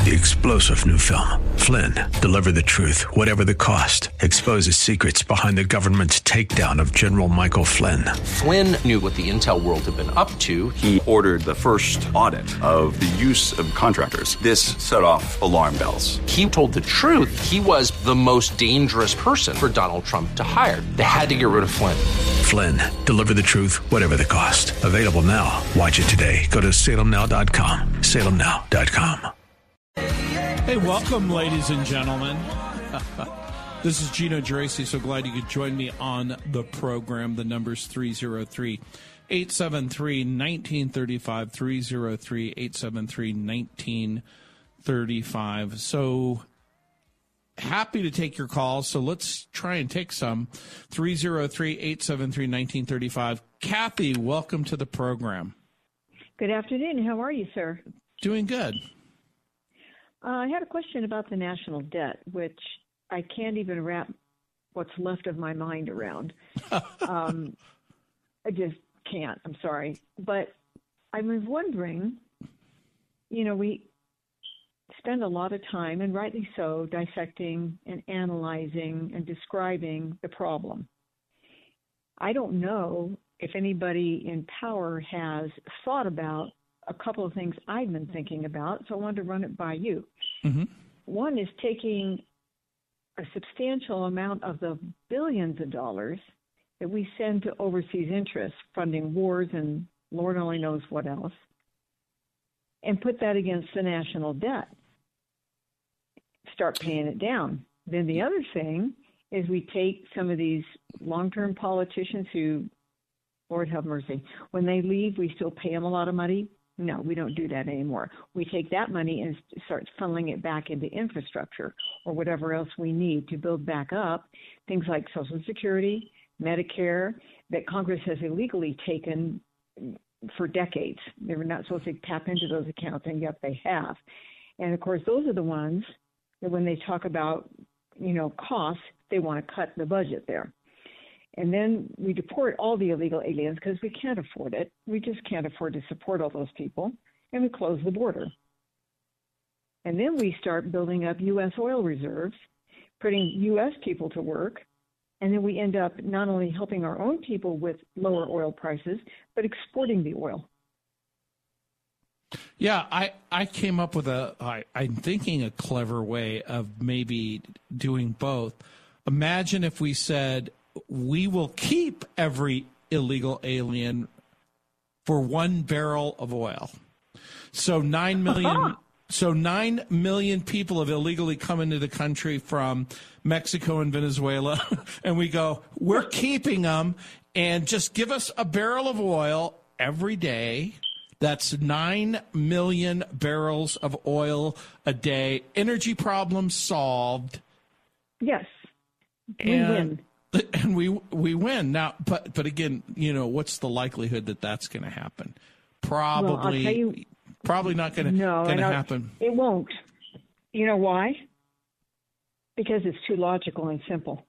The explosive new film, Flynn, deliver the truth, whatever the cost, exposes secrets behind the government's takedown of General Michael Flynn. Flynn knew what the intel world had been up to. He ordered the first audit of the use of contractors. This set off alarm bells. He told the truth. He was the most dangerous person for Donald Trump to hire. They had to get rid of Flynn. Flynn, deliver the truth, whatever the cost. Available now. Watch it today. Go to salemnow.com. salemnow.com. Hey, welcome, ladies and gentlemen. This is Gino Geraci. So glad you could join me on the program. The number's 303-873-1935, 303-873-1935. So happy to take your calls. So let's try and take some. 303-873-1935. Kathy, welcome to the program. Good afternoon. How are you, sir? Doing good. I had a question about the national debt, which I can't even wrap what's left of my mind around. I just can't. I'm sorry. But I was wondering, we spend a lot of time, and rightly so, dissecting and analyzing and describing the problem. I don't know if anybody in power has thought about a couple of things I've been thinking about, so I wanted to run it by you. Mm-hmm. One is taking a substantial amount of the billions of dollars that we send to overseas interests, funding wars and Lord only knows what else, and put that against the national debt. Start paying it down. Then the other thing is we take some of these long-term politicians who, Lord have mercy, when they leave, we still pay them a lot of money. No, we don't do that anymore. We take that money and start funneling it back into infrastructure or whatever else we need to build back up things like Social Security, Medicare, that Congress has illegally taken for decades. They were not supposed to tap into those accounts, and yet they have. And, of course, those are the ones that when they talk about, costs, they want to cut the budget there. And then we deport all the illegal aliens because we can't afford it. We just can't afford to support all those people. And we close the border. And then we start building up U.S. oil reserves, putting U.S. people to work. And then we end up not only helping our own people with lower oil prices, but exporting the oil. Yeah, I came up with I'm thinking a clever way of maybe doing both. Imagine if we said, we will keep every illegal alien for 1 barrel of oil. So 9 million people have illegally come into the country from Mexico and Venezuela, and we go, we're keeping them, and just give us a barrel of oil every day. That's 9 million barrels of oil a day. Energy problems solved. Yes, we win. And we win now, but again, what's the likelihood that that's going to happen? Probably not going to happen. It won't. You know why? Because it's too logical and simple.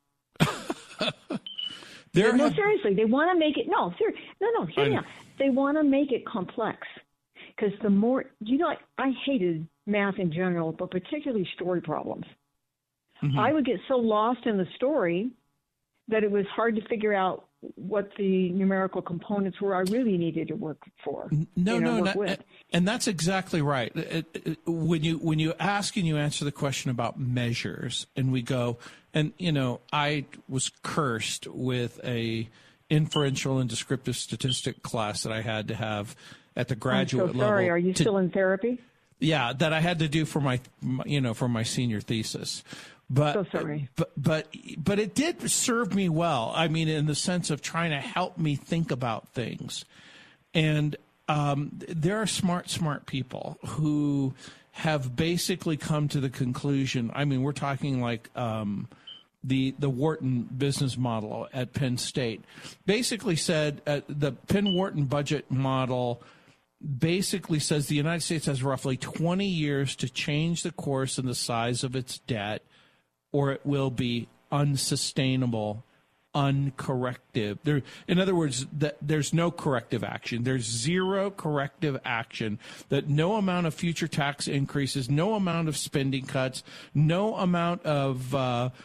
Seriously, they want to make it. Hear me out. They want to make it complex because the more I hated math in general, but particularly story problems. Mm-hmm. I would get so lost in the story that it was hard to figure out what the numerical components were I really needed to work for. And that's exactly right. When you ask and you answer the question about measures, and we go, and I was cursed with a inferential and descriptive statistic class that I had to have at the graduate level. I'm so sorry. Are you still in therapy? Yeah, that I had to do for my senior thesis. But, so sorry. But it did serve me well. I mean, in the sense of trying to help me think about things. And there are smart people who have basically come to the conclusion. I mean, we're talking like the Wharton business model at Penn State. Basically said the Penn-Wharton budget model basically says the United States has roughly 20 years to change the course and the size of its debt, or it will be unsustainable uncorrective. In other words, there's no corrective action. There's zero corrective action. That no amount of future tax increases, no amount of spending cuts, no amount of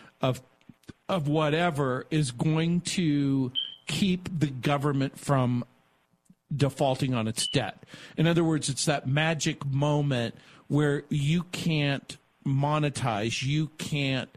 whatever is going to keep the government from defaulting on its debt. In other words, it's that magic moment where you can't monetize, you can't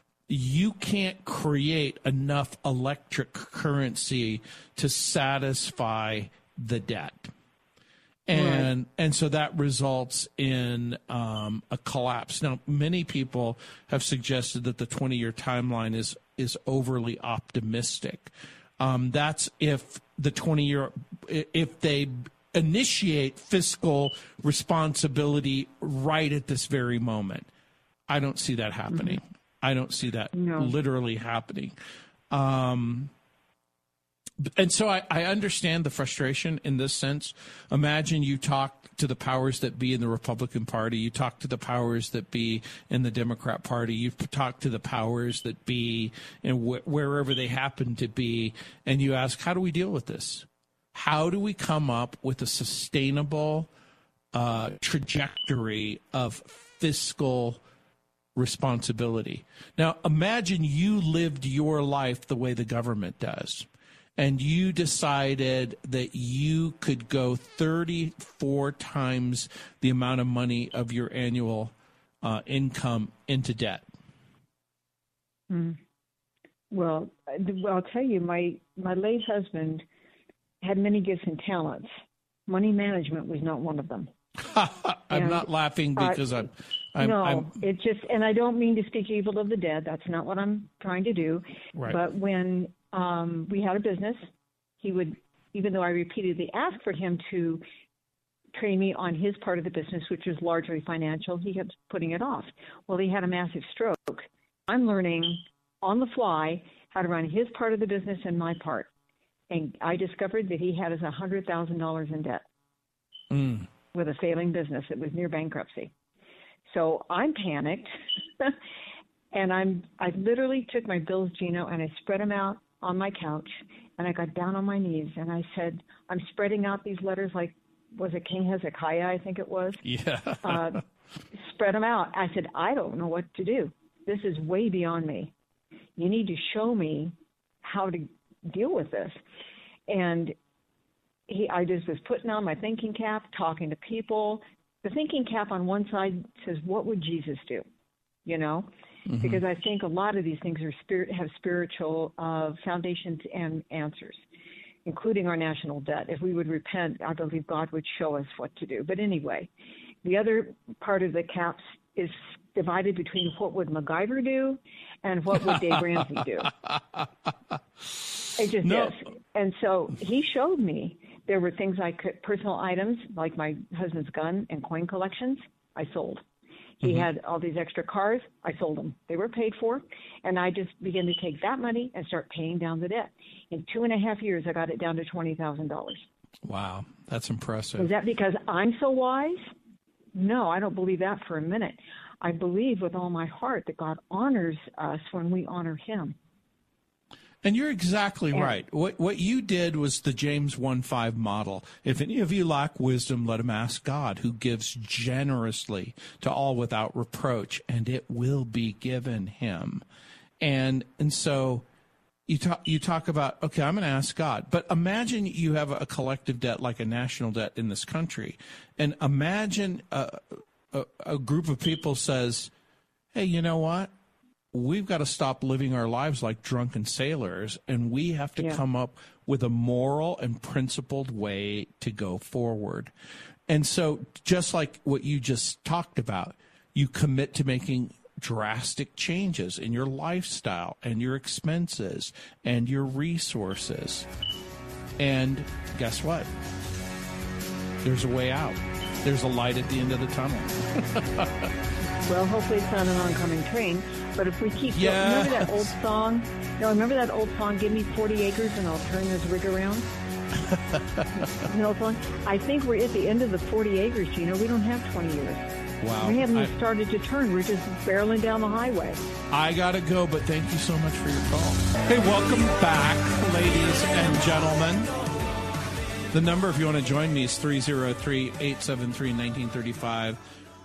create enough electric currency to satisfy the debt. And so that results in a collapse. Now, many people have suggested that the 20-year timeline is overly optimistic. That's if the 20-year, if they initiate fiscal responsibility right at this very moment. I don't see that happening. Mm-hmm. I don't see that literally happening. And so I understand the frustration in this sense. Imagine you talk to the powers that be in the Republican Party. You talk to the powers that be in the Democrat Party. You've talked to the powers that be in wherever they happen to be. And you ask, how do we deal with this? How do we come up with a sustainable trajectory of fiscal responsibility? Now, imagine you lived your life the way the government does, and you decided that you could go 34 times the amount of money of your annual income into debt. Well, I'll tell you, my late husband had many gifts and talents. Money management was not one of them. I'm not laughing because I'm it just, and I don't mean to speak evil of the dead. That's not what I'm trying to do. Right. But when we had a business, he would, even though I repeatedly asked for him to train me on his part of the business, which was largely financial, he kept putting it off. Well, he had a massive stroke. I'm learning on the fly how to run his part of the business and my part. And I discovered that he had us $100,000 in debt with a failing business that was near bankruptcy. So I'm panicked, and I literally took my bills, Gino, and I spread them out on my couch, and I got down on my knees, and I said, I'm spreading out these letters like, was it King Hezekiah, I think it was? Yeah. Spread them out. I said, I don't know what to do. This is way beyond me. You need to show me how to deal with this. And I just was putting on my thinking cap, talking to people. The thinking cap on one side says, what would Jesus do? You know, because I think a lot of these things have spiritual foundations and answers, including our national debt. If we would repent, I believe God would show us what to do. But anyway, the other part of the caps is divided between what would MacGyver do and what would Dave Ramsey do. It just is. And so he showed me there were things I could, personal items like my husband's gun and coin collections, I sold. He had all these extra cars, I sold them. They were paid for, and I just began to take that money and start paying down the debt. In 2.5 years, I got it down to $20,000. Wow, that's impressive. Is that because I'm so wise? No, I don't believe that for a minute. I believe with all my heart that God honors us when we honor him. And you're exactly right. What you did was the James 1:5 model. If any of you lack wisdom, let him ask God, who gives generously to all without reproach, and it will be given him. And so you talk about, okay, I'm going to ask God. But imagine you have a collective debt like a national debt in this country. And imagine a group of people says, hey, you know what? We've got to stop living our lives like drunken sailors, and we have to come up with a moral and principled way to go forward. And so just like what you just talked about, you commit to making drastic changes in your lifestyle and your expenses and your resources. And guess what? There's a way out. There's a light at the end of the tunnel. Well, hopefully it's not an oncoming train. But if we keep, remember that old song? No, remember that old song, Give Me 40 Acres and I'll Turn This Rig Around? You know, I think we're at the end of the 40 acres, Gino. We don't have 20 years. Wow. We haven't even started to turn. We're just barreling down the highway. I got to go, but thank you so much for your call. Hey, welcome back, ladies and gentlemen. The number, if you want to join me, is 303-873-1935.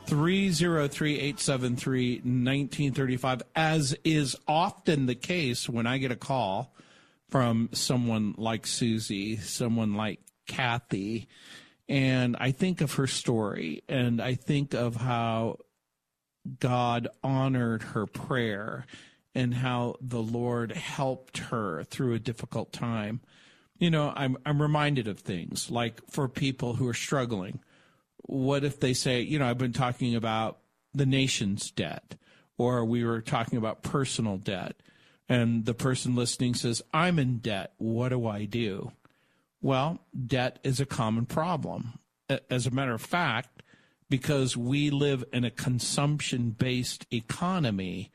303-873-1935. As is often the case when I get a call from someone like Susie, someone like Kathy, and I think of her story, and I think of how God honored her prayer and how the Lord helped her through a difficult time. You know, I'm reminded of things like for people who are struggling. What if they say, you know, I've been talking about the nation's debt, or we were talking about personal debt, and the person listening says, I'm in debt. What do I do? Well, debt is a common problem. As a matter of fact, because we live in a consumption-based economy,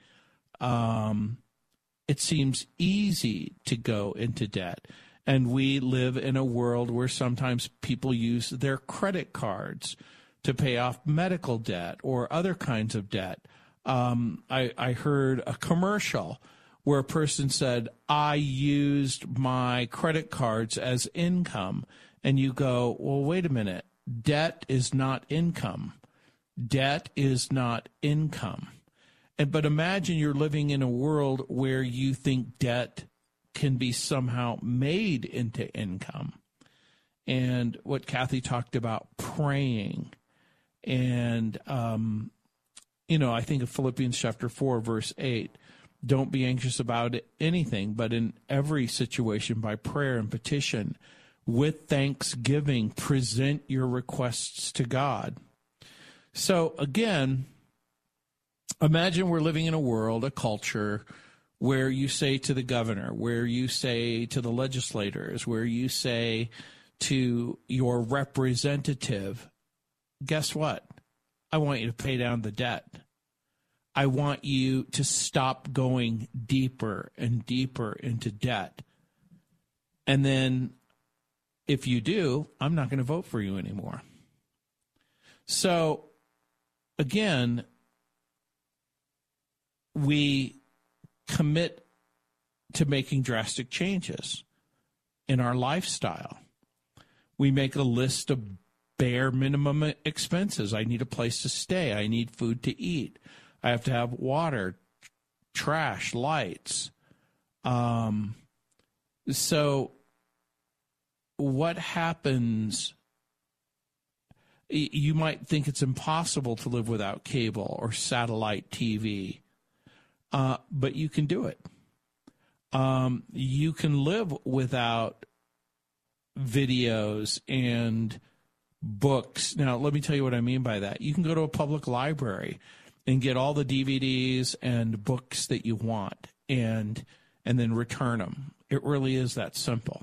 it seems easy to go into debt. And we live in a world where sometimes people use their credit cards to pay off medical debt or other kinds of debt. I heard a commercial where a person said, I used my credit cards as income. And you go, well, wait a minute. Debt is not income. Debt is not income. But imagine you're living in a world where you think debt can be somehow made into income. And what Kathy talked about, praying. And, you know, I think of Philippians chapter 4, verse 8. Don't be anxious about anything, but in every situation by prayer and petition, with thanksgiving, present your requests to God. So again, imagine we're living in a world, a culture, where you say to the governor, where you say to the legislators, where you say to your representative, guess what? I want you to pay down the debt. I want you to stop going deeper and deeper into debt. And then if you do, I'm not going to vote for you anymore. So, again, we commit to making drastic changes in our lifestyle. We make a list of bare minimum expenses. I need a place to stay. I need food to eat. I have to have water, trash, lights. So what happens? You might think it's impossible to live without cable or satellite TV, but you can do it. You can live without videos and books. Now, let me tell you what I mean by that. You can go to a public library and get all the DVDs and books that you want and then return them. It really is that simple.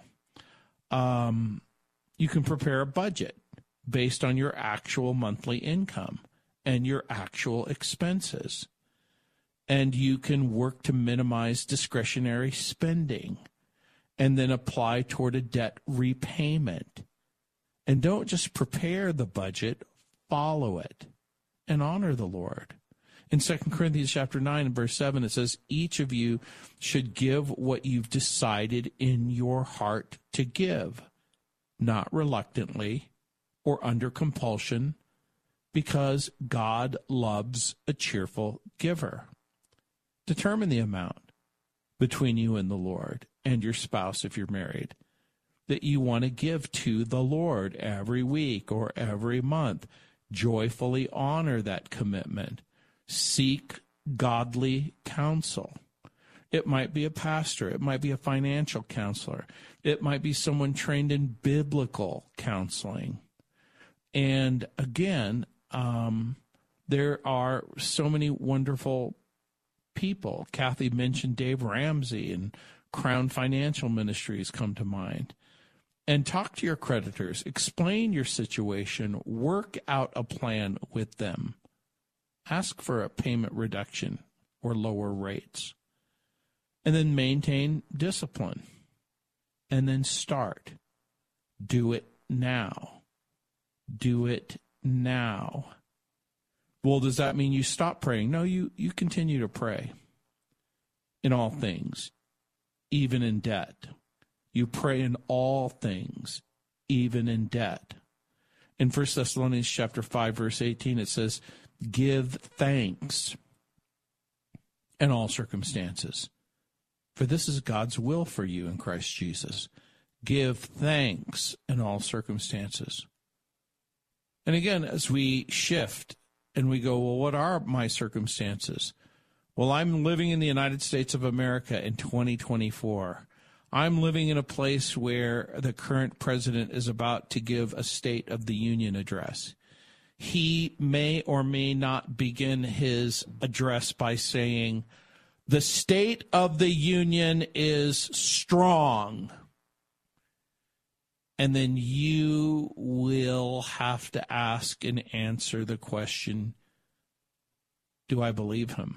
You can prepare a budget based on your actual monthly income and your actual expenses. And you can work to minimize discretionary spending and then apply toward a debt repayment. And don't just prepare the budget, follow it and honor the Lord. In 2 Corinthians chapter 9 and verse 7, it says, each of you should give what you've decided in your heart to give, not reluctantly or under compulsion, because God loves a cheerful giver. Determine the amount between you and the Lord and your spouse if you're married that you want to give to the Lord every week or every month. Joyfully honor that commitment. Seek godly counsel. It might be a pastor. It might be a financial counselor. It might be someone trained in biblical counseling. And again, there are so many wonderful people. Kathy mentioned Dave Ramsey and Crown Financial Ministries come to mind. And talk to your creditors. Explain your situation. Work out a plan with them. Ask for a payment reduction or lower rates. And then maintain discipline. And then start. Do it now. Do it now. Well, does that mean you stop praying? No, you continue to pray in all things, even in debt. You pray in all things, even in debt. In 1 Thessalonians chapter 5, verse 18, it says, give thanks in all circumstances, for this is God's will for you in Christ Jesus. Give thanks in all circumstances. And again, as we shift and we go, well, what are my circumstances? Well, I'm living in the United States of America in 2024. I'm living in a place where the current president is about to give a State of the Union address. He may or may not begin his address by saying, the State of the Union is strong. And then you will have to ask and answer the question, do I believe him?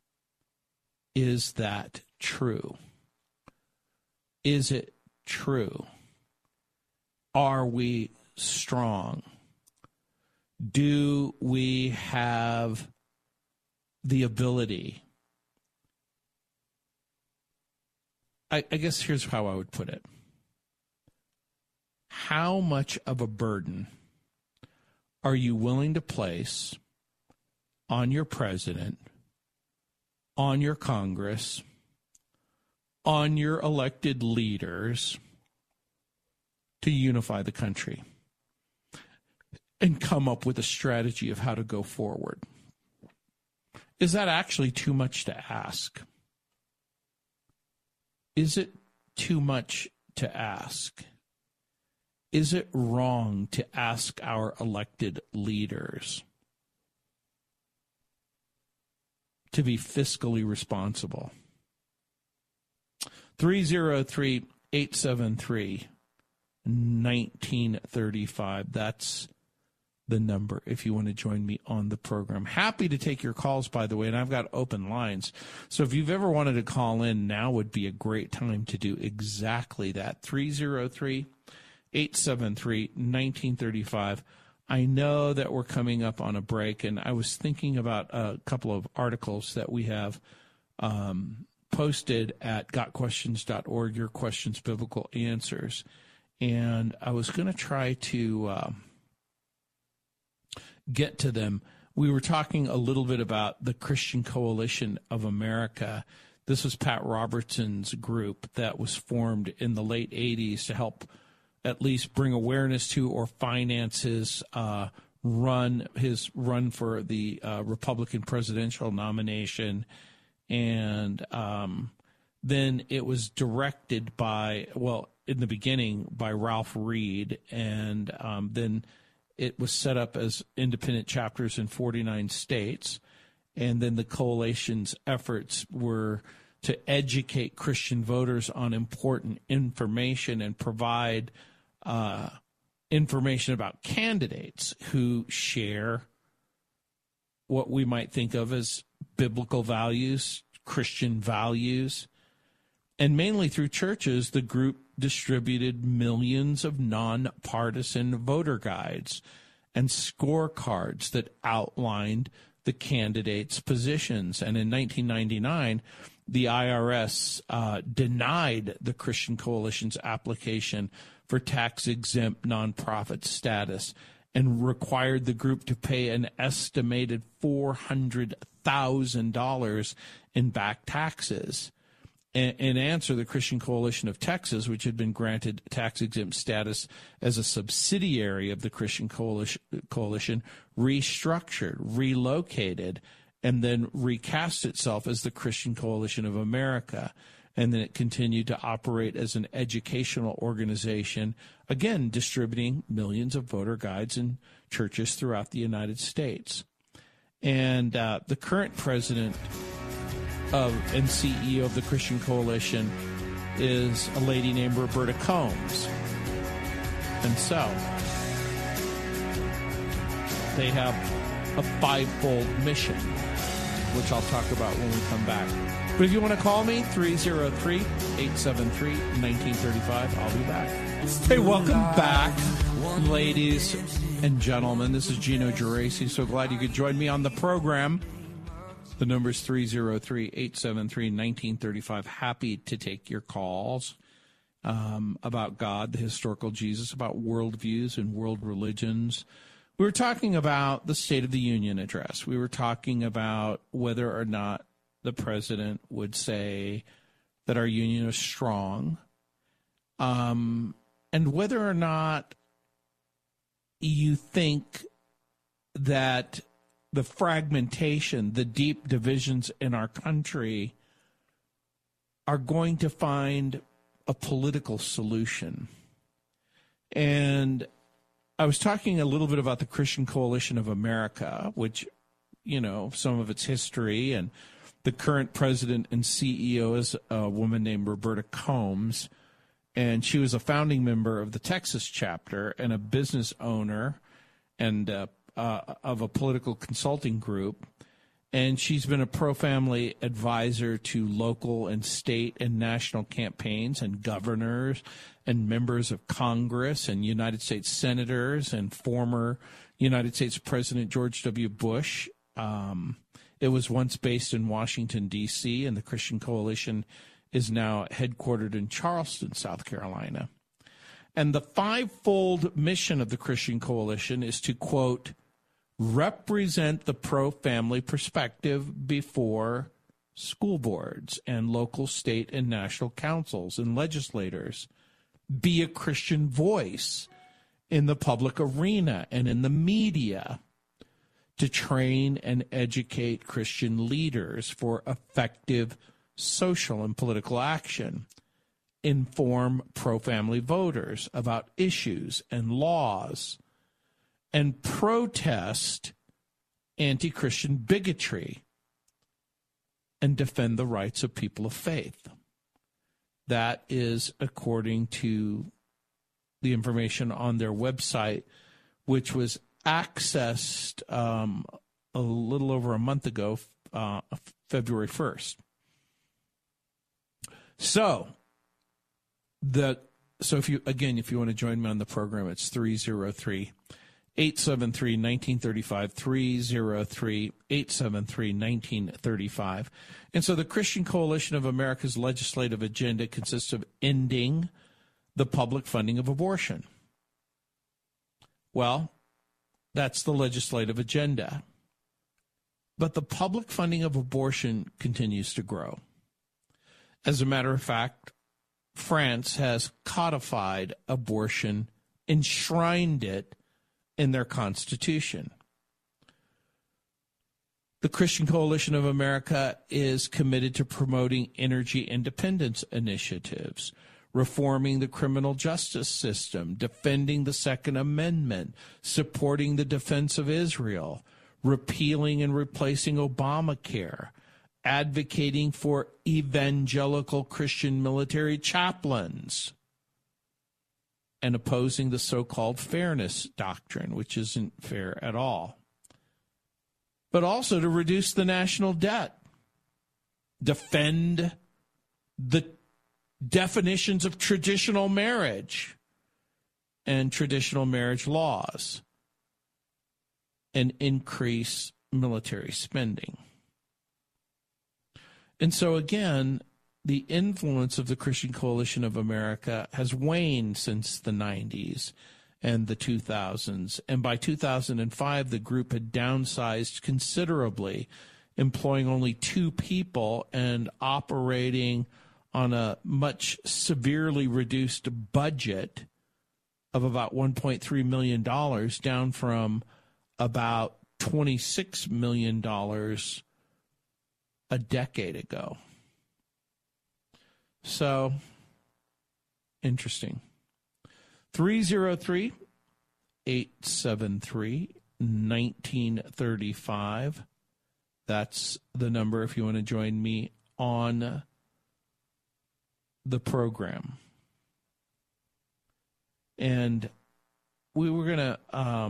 Is that true? Is it true? Are we strong? Do we have the ability? I guess here's how I would put it. How much of a burden are you willing to place on your president, on your Congress, on your elected leaders to unify the country and come up with a strategy of how to go forward? Is that actually too much to ask? Is it too much to ask? Is it wrong to ask our elected leaders to be fiscally responsible? 303-873-1935. That's the number if you want to join me on the program. Happy to take your calls, by the way, and I've got open lines. So if you've ever wanted to call in, now would be a great time to do exactly that. 303-873-1935. I know that we're coming up on a break, and I was thinking about a couple of articles that we have posted at gotquestions.org, Your Questions, Biblical Answers. And I was going to try to get to them. We were talking a little bit about the Christian Coalition of America. This was Pat Robertson's group that was formed in the late 80s to help at least bring awareness to or finance his run for the Republican presidential nomination. And then it was directed by, well, in the beginning by Ralph Reed, and then it was set up as independent chapters in 49 states. And then the coalition's efforts were to educate Christian voters on important information and provide information about candidates who share what we might think of as biblical values, Christian values. And mainly through churches, the group distributed millions of nonpartisan voter guides and scorecards that outlined the candidates' positions. And in 1999, the IRS denied the Christian Coalition's application for tax-exempt nonprofit status and required the group to pay an estimated $400,000 in back taxes. In answer, the Christian Coalition of Texas, which had been granted tax-exempt status as a subsidiary of the Christian Coalition, restructured, relocated, and then recast itself as the Christian Coalition of America. And then it continued to operate as an educational organization, again, distributing millions of voter guides in churches throughout the United States. And the current president and CEO of the Christian Coalition is a lady named Roberta Combs. And so they have a fivefold mission, which I'll talk about when we come back. But if you want to call me, 303-873-1935, I'll be back. Hey, welcome back, ladies and gentlemen. This is Gino Geraci. So glad you could join me on the program. The number is 303-873-1935. Happy to take your calls about God, the historical Jesus, about worldviews and world religions. We were talking about the State of the Union address. We were talking about whether or not the president would say that our union is strong, and whether or not you think that the fragmentation, the deep divisions in our country are going to find a political solution. And I was talking a little bit about the Christian Coalition of America, which, you know, some of its history, and the current president and CEO is a woman named Roberta Combs, and she was a founding member of the Texas chapter and a business owner and of a political consulting group. And she's been a pro-family advisor to local and state and national campaigns and governors and members of Congress and United States senators and former United States President George W. Bush. It was once based in Washington, D.C., and the Christian Coalition is now headquartered in Charleston, South Carolina. And the fivefold mission of the Christian Coalition is to, quote, represent the pro-family perspective before school boards and local, state, and national councils and legislators, be a Christian voice in the public arena and in the media, to train and educate Christian leaders for effective social and political action, inform pro-family voters about issues and laws, and protest anti-Christian bigotry and defend the rights of people of faith. That is according to the information on their website, which was accessed a little over a month ago, February 1st. So if you want to join me on the program, it's 303-873-1935, 303-873-1935. And so the Christian Coalition of America's legislative agenda consists of ending the public funding of abortion. Well, that's the legislative agenda. But the public funding of abortion continues to grow. As a matter of fact, France has codified abortion, enshrined it in their constitution. The Christian Coalition of America is committed to promoting energy independence initiatives, reforming the criminal justice system, defending the Second Amendment, supporting the defense of Israel, repealing and replacing Obamacare, advocating for evangelical Christian military chaplains, and opposing the so-called fairness doctrine, which isn't fair at all. But also to reduce the national debt, defend the definitions of traditional marriage and traditional marriage laws, and increase military spending. And so again, the influence of the Christian Coalition of America has waned since the 90s and the 2000s. And by 2005, the group had downsized considerably, employing only 2 people and operating on a much severely reduced budget of about $1.3 million, down from about $26 million a decade ago. So, interesting. 303-873-1935. That's the number if you want to join me on the program. And we were going to,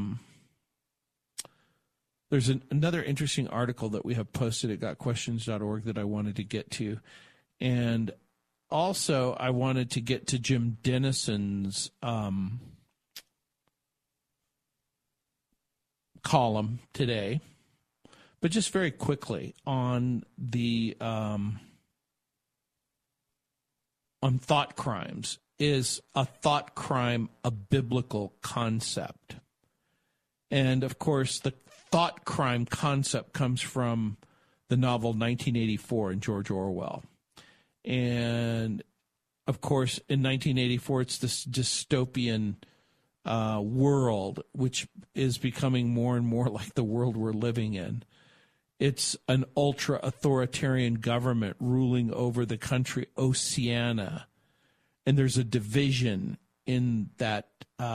there's another interesting article that we have posted at gotquestions.org that I wanted to get to. And also, I wanted to get to Jim Dennison's column today, but just very quickly on the on thought crimes. Is a thought crime a biblical concept? And, of course, the thought crime concept comes from the novel 1984 and George Orwell. And, of course, in 1984, it's this dystopian world, which is becoming more and more like the world we're living in. It's an ultra-authoritarian government ruling over the country Oceania. And there's a division in that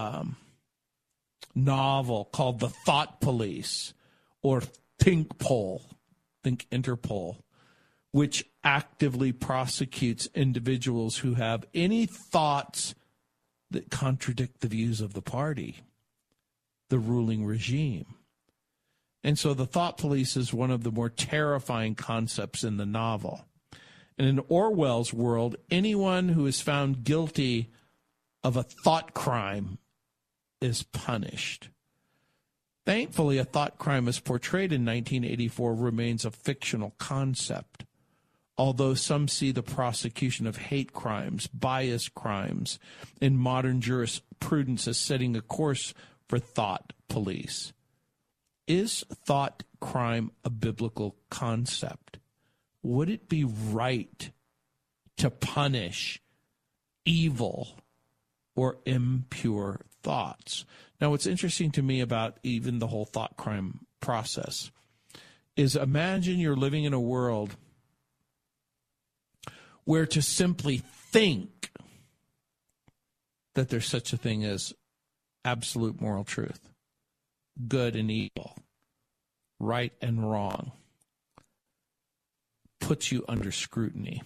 novel called The Thought Police, or Thinkpol, think Interpol, which actively prosecutes individuals who have any thoughts that contradict the views of the party, the ruling regime. And so the Thought Police is one of the more terrifying concepts in the novel. And in Orwell's world, anyone who is found guilty of a thought crime is punished. Thankfully, a thought crime as portrayed in 1984 remains a fictional concept, although some see the prosecution of hate crimes, bias crimes, in modern jurisprudence as setting a course for thought police. Is thought crime a biblical concept? Would it be right to punish evil or impure thoughts? Now, what's interesting to me about even the whole thought crime process is, imagine you're living in a world where to simply think that there's such a thing as absolute moral truth, good and evil, right and wrong, puts you under scrutiny.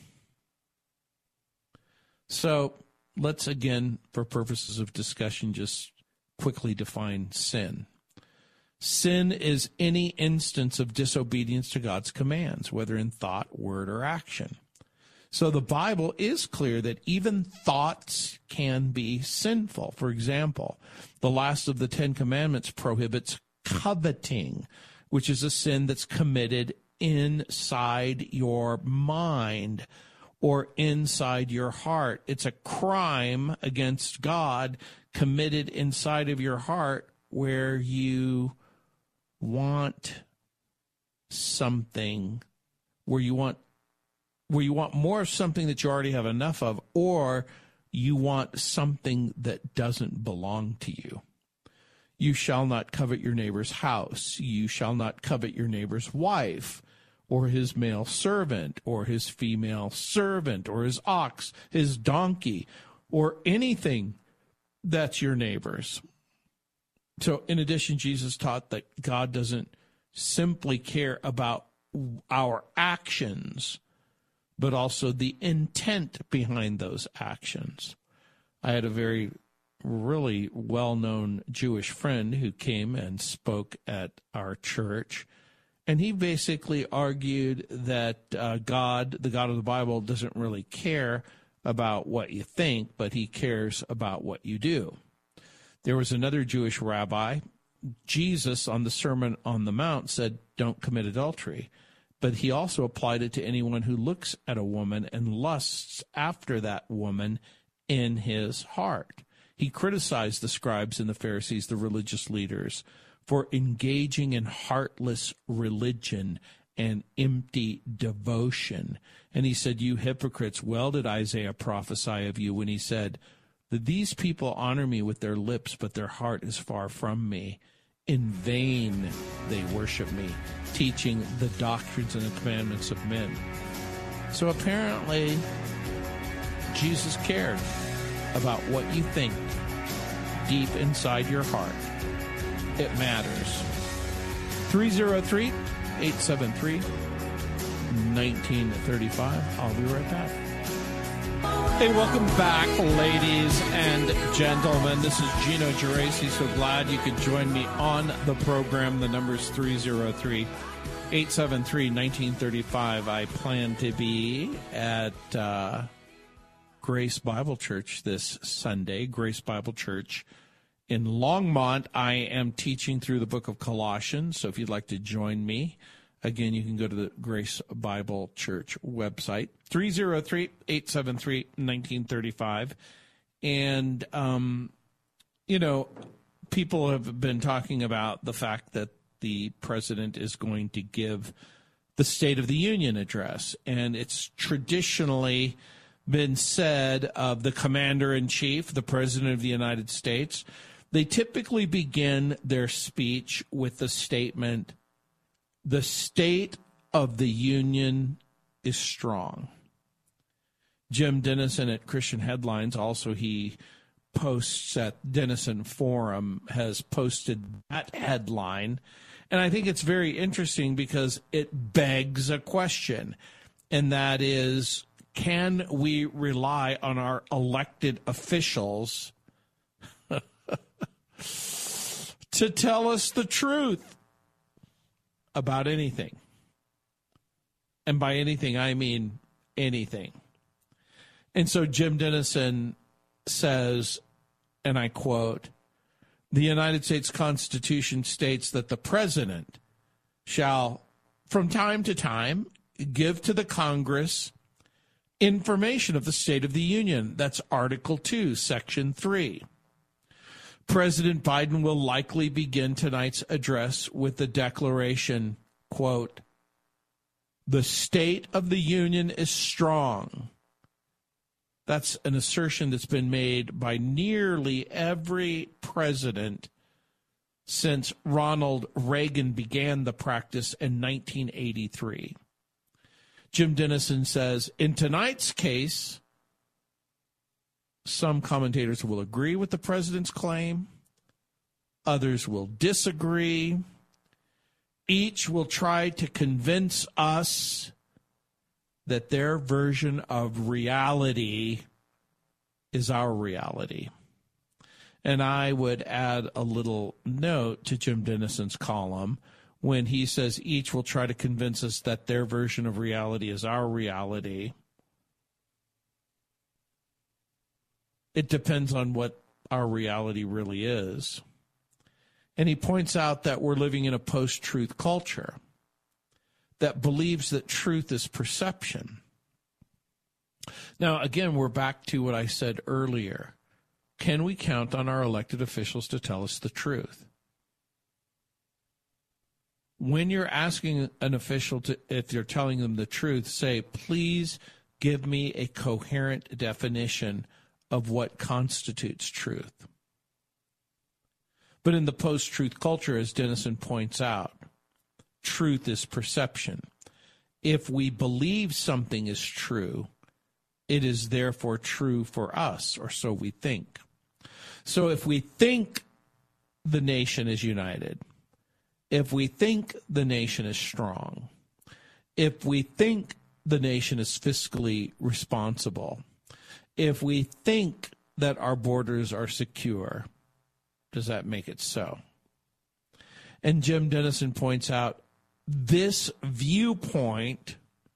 So let's, again, for purposes of discussion, just quickly define sin. Sin is any instance of disobedience to God's commands, whether in thought, word, or action. So the Bible is clear that even thoughts can be sinful. For example, the last of the 10 Commandments prohibits coveting, which is a sin that's committed inside your mind or inside your heart. It's a crime against God committed inside of your heart where you want something, where you want more of something that you already have enough of, or you want something that doesn't belong to you. You shall not covet your neighbor's house. You shall not covet your neighbor's wife, or his male servant, or his female servant, or his ox, his donkey, or anything that's your neighbor's. So in addition, Jesus taught that God doesn't simply care about our actions, but also the intent behind those actions. I had a really well-known Jewish friend who came and spoke at our church, and he basically argued that God, the God of the Bible, doesn't really care about what you think, but he cares about what you do. There was another Jewish rabbi. Jesus, on the Sermon on the Mount, said, don't commit adultery. But he also applied it to anyone who looks at a woman and lusts after that woman in his heart. He criticized the scribes and the Pharisees, the religious leaders, for engaging in heartless religion and empty devotion. And he said, you hypocrites, well did Isaiah prophesy of you when he said, that these people honor me with their lips, but their heart is far from me. In vain they worship me, teaching the doctrines and the commandments of men. So apparently, Jesus cared about what you think deep inside your heart. It matters. 303-873-1935. I'll be right back. Hey, welcome back, ladies and gentlemen. This is Gino Geraci. So glad you could join me on the program. The number is 303-873-1935. I plan to be at Grace Bible Church this Sunday. Grace Bible Church in Longmont. I am teaching through the book of Colossians, so if you'd like to join me, again, you can go to the Grace Bible Church website, 303-873-1935. And, people have been talking about the fact that the president is going to give the State of the Union address. And it's traditionally been said of the commander-in-chief, the president of the United States, they typically begin their speech with the statement, "The State of the Union is strong." Jim Denison at Christian Headlines, also he posts at Denison Forum, has posted that headline. And I think it's very interesting because it begs a question, and that is, can we rely on our elected officials to tell us the truth about anything? And by anything, I mean anything. And so Jim Denison says, and I quote, "The United States Constitution states that the president shall, from time to time, give to the Congress information of the State of the Union." That's Article 2, Section 3. President Biden will likely begin tonight's address with the declaration, quote, "The State of the Union is strong." That's an assertion that's been made by nearly every president since Ronald Reagan began the practice in 1983. Jim Denison says, in tonight's case, some commentators will agree with the president's claim. Others will disagree. Each will try to convince us that their version of reality is our reality. And I would add a little note to Jim Denison's column when he says each will try to convince us that their version of reality is our reality. It depends on what our reality really is. And he points out that we're living in a post-truth culture that believes that truth is perception. Now, again, we're back to what I said earlier. Can we count on our elected officials to tell us the truth? When you're asking an official to, if you're telling them the truth, say, please give me a coherent definition of what constitutes truth. But in the post-truth culture, as Denison points out, truth is perception. If we believe something is true, it is therefore true for us, or so we think. So if we think the nation is united, if we think the nation is strong, if we think the nation is fiscally responsible, if we think that our borders are secure, does that make it so? And Jim Denison points out this viewpoint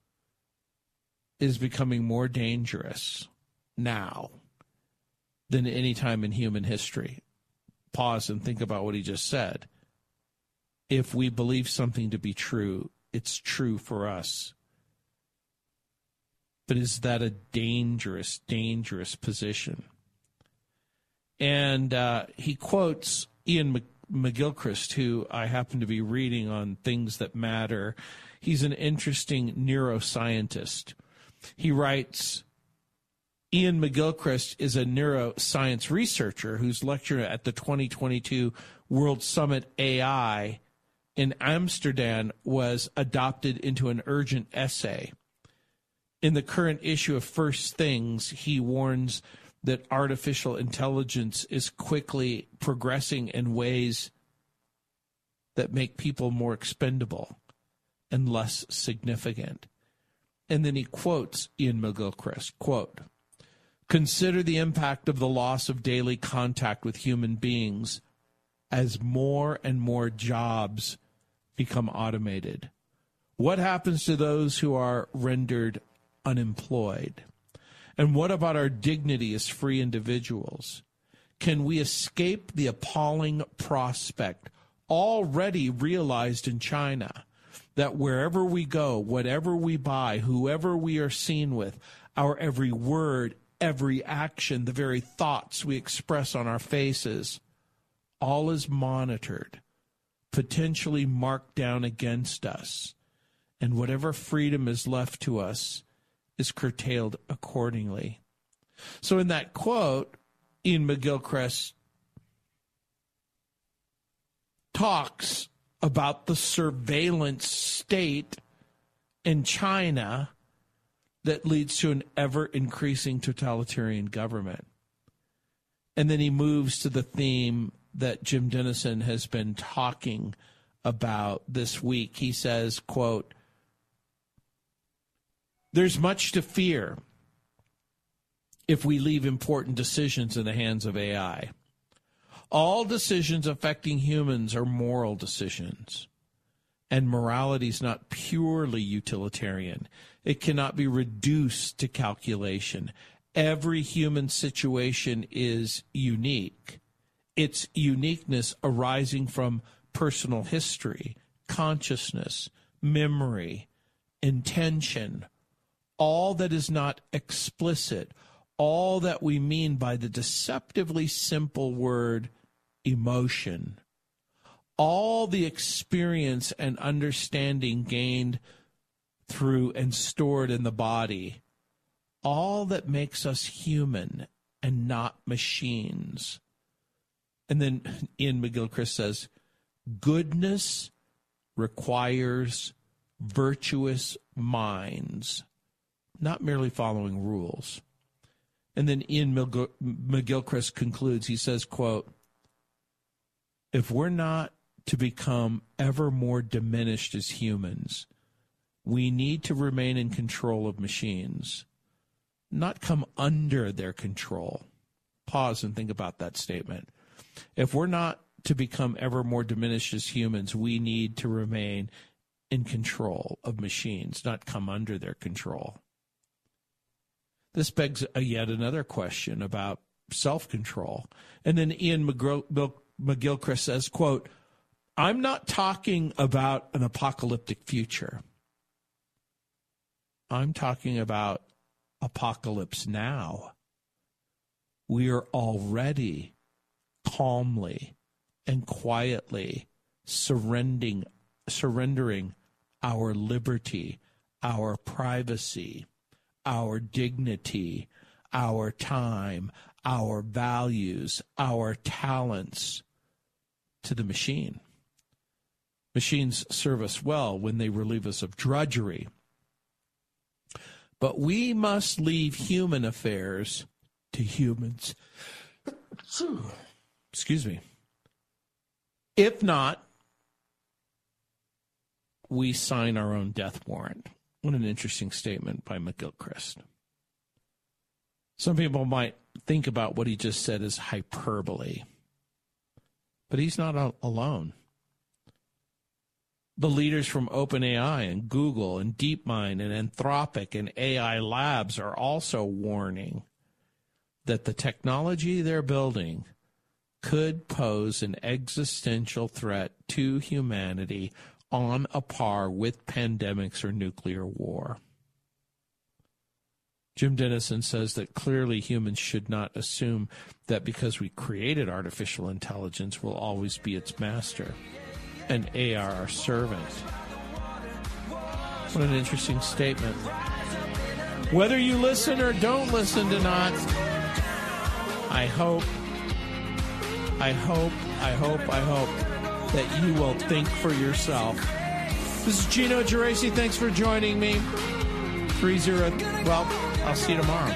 is becoming more dangerous now than any time in human history. Pause and think about what he just said. If we believe something to be true, it's true for us. But is that a dangerous, dangerous position? And he quotes Ian McGilchrist, who I happen to be reading on Things That Matter. He's an interesting neuroscientist. He writes, Ian McGilchrist is a neuroscience researcher whose lecture at the 2022 World Summit AI in Amsterdam was adopted into an urgent essay. In the current issue of First Things, he warns that artificial intelligence is quickly progressing in ways that make people more expendable and less significant. And then he quotes Ian McGilchrist, quote, "Consider the impact of the loss of daily contact with human beings as more and more jobs become automated. What happens to those who are rendered unemployed? And what about our dignity as free individuals? Can we escape the appalling prospect already realized in China that wherever we go, whatever we buy, whoever we are seen with, our every word, every action, the very thoughts we express on our faces, all is monitored, potentially marked down against us, and whatever freedom is left to us is curtailed accordingly. So in that quote, Ian McGilchrist talks about the surveillance state in China that leads to an ever-increasing totalitarian government. And then he moves to the theme that Jim Dennison has been talking about this week. He says, quote, "There's much to fear if we leave important decisions in the hands of AI. All decisions affecting humans are moral decisions, and morality is not purely utilitarian. It cannot be reduced to calculation. Every human situation is unique. Its uniqueness arising from personal history, consciousness, memory, intention, all that is not explicit, all that we mean by the deceptively simple word emotion, all the experience and understanding gained through and stored in the body, all that makes us human and not machines." And then Ian McGilchrist says, "Goodness requires virtuous minds, not merely following rules." And then Ian McGilchrist concludes, he says, quote, "If we're not to become ever more diminished as humans, we need to remain in control of machines, not come under their control." Pause and think about that statement. If we're not to become ever more diminished as humans, we need to remain in control of machines, not come under their control. This begs yet another question about self-control. And then Ian McGilchrist says, quote, "I'm not talking about an apocalyptic future. I'm talking about apocalypse now. We are already calmly and quietly surrendering our liberty, our privacy, our dignity, our time, our values, our talents to the machine. Machines serve us well when they relieve us of drudgery. But we must leave human affairs to humans. Excuse me. If not, we sign our own death warrant." What an interesting statement by McGilchrist. Some people might think about what he just said as hyperbole, but he's not alone. The leaders from OpenAI and Google and DeepMind and Anthropic and AI Labs are also warning that the technology they're building could pose an existential threat to humanity on a par with pandemics or nuclear war. Jim Dennison says that clearly humans should not assume that because we created artificial intelligence, we'll always be its master and AI our servant. What an interesting statement. Whether you listen or don't listen tonight, I hope that you will think for yourself. This is Gino Geraci. Thanks for joining me. Well, I'll see you tomorrow.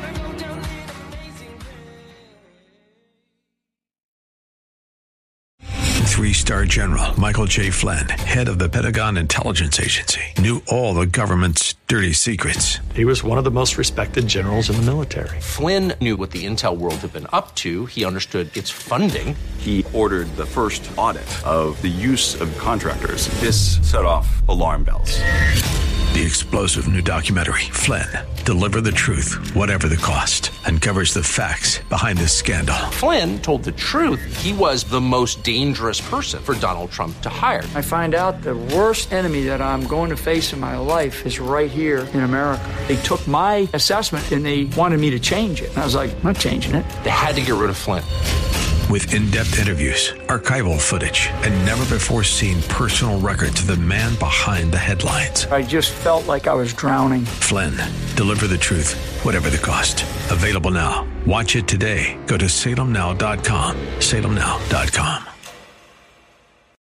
Three-star General Michael J. Flynn, head of the Pentagon Intelligence Agency, knew all the government's dirty secrets. He was one of the most respected generals in the military. Flynn knew what the intel world had been up to. He understood its funding. He ordered the first audit of the use of contractors. This set off alarm bells. The explosive new documentary, Flynn, Deliver the Truth, Whatever the Cost, uncovers the facts behind this scandal. Flynn told the truth. He was the most dangerous person for Donald Trump to hire. I find out the worst enemy that I'm going to face in my life is right here in America. They took my assessment and they wanted me to change it. And I was like, I'm not changing it. They had to get rid of Flynn. With in-depth interviews, archival footage, and never-before-seen personal records of the man behind the headlines. I just felt like I was drowning. Flynn, Deliver the Truth, Whatever the Cost. Available now. Watch it today. Go to salemnow.com. salemnow.com.